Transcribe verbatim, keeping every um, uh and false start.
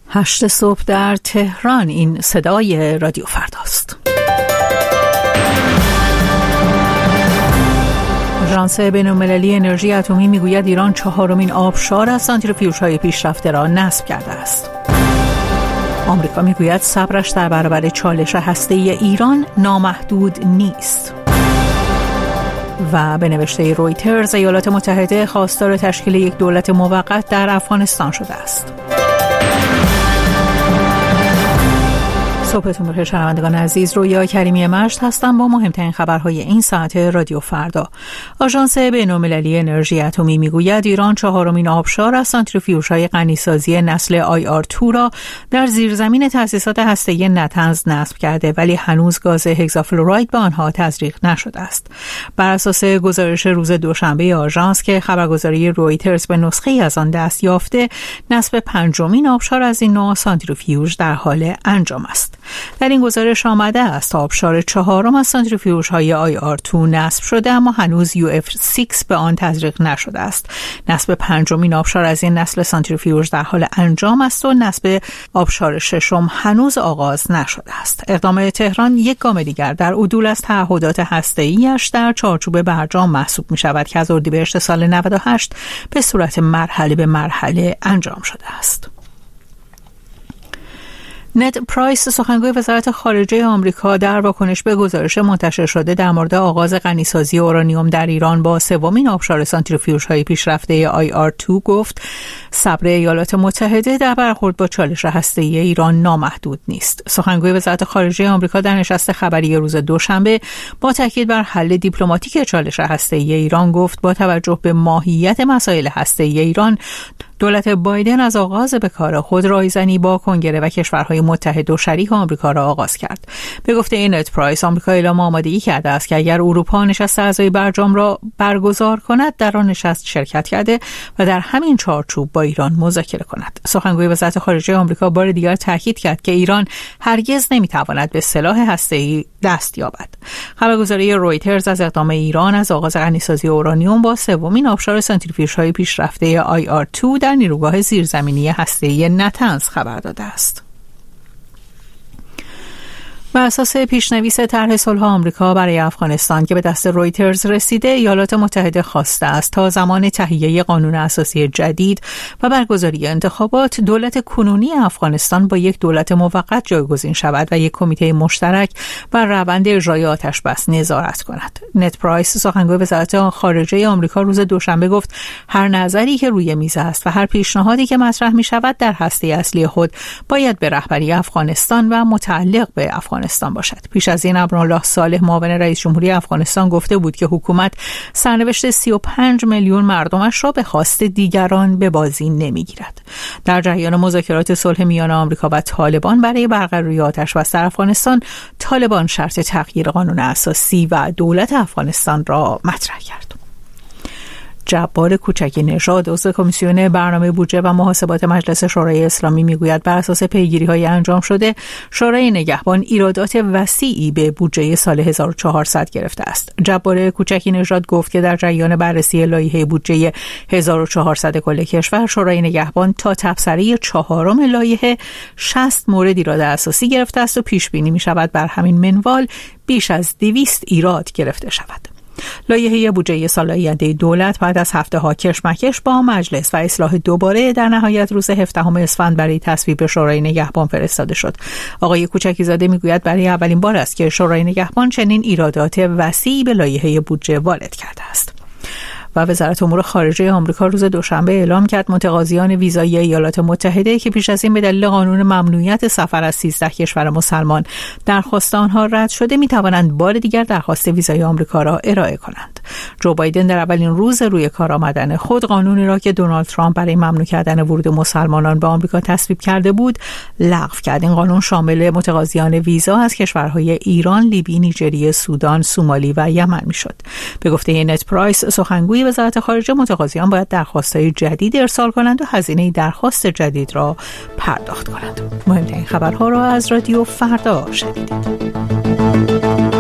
هشت صبح در تهران. این صدای رادیو فرداست. آژانس بین‌المللی انرژی اتمی میگوید ایران چهارمین آبشار از سانتریفیوژهای پیشرفته را نصب کرده است. آمریکا میگوید صبرش در برابر چالش هسته‌ای ایران نامحدود نیست. و به نوشته رویترز ایالات متحده خواستار تشکیل یک دولت موقت در افغانستان شده است. صبحتون بخیر شنوندگان عزیز، رویا کریمی مشت هستم با مهمترین خبرهای این ساعت رادیو فردا. آژانس بین‌المللی انرژی اتمی میگوید ایران چهارمین آبشار از سانتریفیوژهای غنیسازی نسل آی آر دو را در زیرزمین تأسیسات هسته‌ای نتنز نصب کرده، ولی هنوز گاز هگزافلوراید به آنها تزریق نشده است. بر اساس گزارش روز دوشنبه آژانس که خبرگزاری رویترز به نسخه‌ای از آن دست یافته، نصب پنجمین آبشار از این نوع سانتریفیوژ در حال انجام است. در این گزارش آمده است آبشار چهارم از سانتریفیوژهای آی آر دو نصب شده، اما هنوز یو اف شش به آن تزریق نشده است. نصب پنجمین آبشار از این نسل سانتریفیوژ در حال انجام است و نصب آبشار ششم هنوز آغاز نشده است. اقدام تهران یک گام دیگر در عدول از تعهدات هسته‌ای‌اش در چارچوب برجام محسوب می شود که از اردیبهشت سال نود و هشت به صورت مرحله به مرحله انجام شده است. نت پرایس، سخنگوی وزارت خارجه آمریکا، در واکنش به گزارش منتشر شده در مورد آغاز غنیسازی اورانیوم در ایران با سومین آبشار سانتریفیوژهای پیشرفته آی آر دو گفت صبر ایالات متحده در برخورد با چالش هسته‌ای ایران نامحدود نیست. سخنگوی وزارت خارجه آمریکا در نشست خبری روز دوشنبه با تاکید بر حل دیپلماتیک چالش هسته‌ای ایران گفت با توجه به ماهیت مسائل هسته‌ای ایران، دولت بایدن از آغاز به کار خود رایزنی با کنگره و کشورهای متحد و شریک آمریکا را آغاز کرد. به گفته نت پرایس، آمریکا اعلام آمادگی کرده است که اگر اروپا نشست اعضای برجام را برگزار کند، در آن نشست شرکت کرده و در همین چارچوب با ایران مذاکره کند. سخنگوی وزارت خارجه آمریکا بار دیگر تاکید کرد که ایران هرگز نمیتواند به سلاح هسته‌ای دست یابد. خبرگزاری رویترز از اقدام ایران از آغاز غنیسازی اورانیوم با سومین آبشار سانتریفیوژهای پیشرفته آی آر دو در نیروگاه زیرزمینی هسته‌ای نتنز خبر داده است. بر اساس پیشنویس طرح صلح آمریکا برای افغانستان که به دست رویترز رسیده، ایالات متحده خواسته است تا زمان تهیه قانون اساسی جدید و برگزاری انتخابات، دولت کنونی افغانستان با یک دولت موقت جایگزین شود و یک کمیته مشترک بر روند اجرای آتش بس نظارت کند. نت پرایس، سخنگوی وزارت خارجه آمریکا، روز دوشنبه گفت هر نظری که روی میز است و هر پیشنهادی که مطرح می شود در هسته اصلی خود باید به رهبری افغانستان و متعلق به افغانستان افغانستان باشد. پیش از این امرالله صالح، معاون رئیس جمهوری افغانستان، گفته بود که حکومت سرنوشت سی و پنج میلیون مردمش را به خواست دیگران به بازی نمیگیرد. در جریان مذاکرات صلح میان آمریکا و طالبان برای برقراری آتش‌بس در افغانستان، طالبان شرط تغییر قانون اساسی و دولت افغانستان را مطرح کرد. جبار کوچکی نژاد، عضو کمیسیون برنامه بودجه و محاسبات مجلس شورای اسلامی، میگوید بر اساس پیگیری‌های انجام شده، شورای نگهبان ایرادات وسیعی به بودجه سال هزار و چهارصد گرفته است. جبار کوچکی نژاد گفت که در جریان بررسی لایحه بودجه هزار و چهارصد کل کشور، شورای نگهبان تا تبصره چهارم لایحه شصت مورد ایراد اساسی گرفته است و پیش بینی می‌شود بر همین منوال بیش از دویست ایراد گرفته شود. لایحه بودجه سال آینده دولت بعد از هفته‌ها کشمکش با مجلس و اصلاح دوباره در نهایت روز هفدهم اسفند برای تصویب شورای نگهبان فرستاده شد. آقای کوچکی زاده میگوید برای اولین بار است که شورای نگهبان چنین ایرادات وسیعی به لایحه بودجه وارد کرده است. و وزارت امور خارجه آمریکا روز دوشنبه اعلام کرد متقاضیان ویزایی ایالات متحده که پیش از این به دلیل قانون ممنوعیت سفر از سیزده کشور مسلمان درخواست آنها رد شده، می توانند بار دیگر درخواست ویزای آمریکا را ارائه کنند. جو بایدن در اولین روز روی کار آمدن خود قانونی را که دونالد ترامپ برای ممنوع کردن ورود مسلمانان به آمریکا تصویب کرده بود لغو کرد. این قانون شامل متقاضیان ویزا از کشورهای ایران، لیبی، نیجریه، سودان، سومالی و یمن میشد. به گفته نت پرایس، سخنگوی وزارت خارجه، متقاضیان باید درخواست‌های جدید ارسال کنند و هزینه درخواست جدید را پرداخت کنند. مهمترین خبرها را از رادیو فردا شنیدید.